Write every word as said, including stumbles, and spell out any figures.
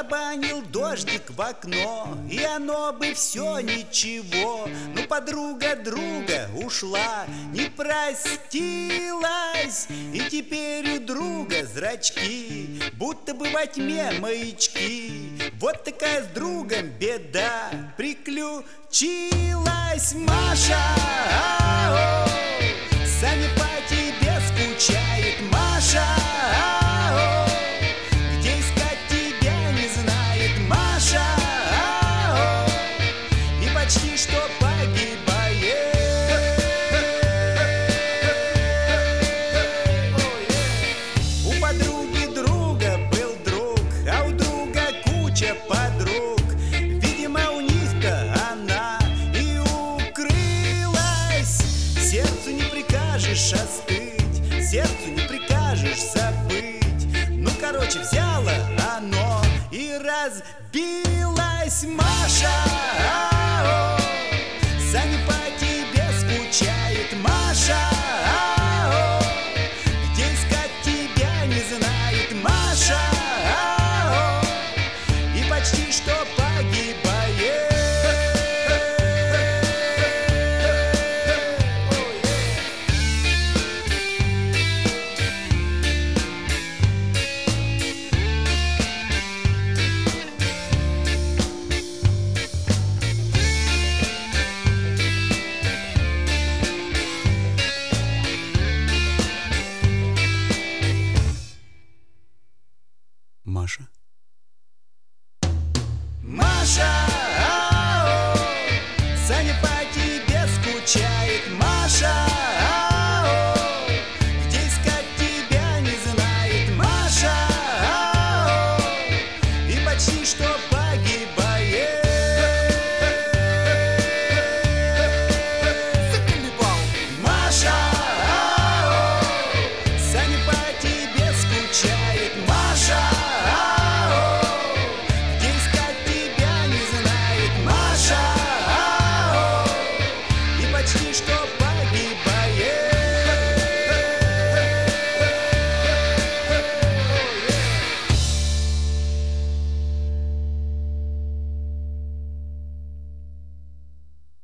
Барабанил дождик в окно, и оно бы все ничего. Но подруга друга ушла, не простилась, и теперь у друга зрачки будто бы во тьме маячки. Вот такая с другом беда приключилась. Маша, ау, Саня по тебе скучает. Маша, ау, где искать тебя не знает. Маша, ау, и почти что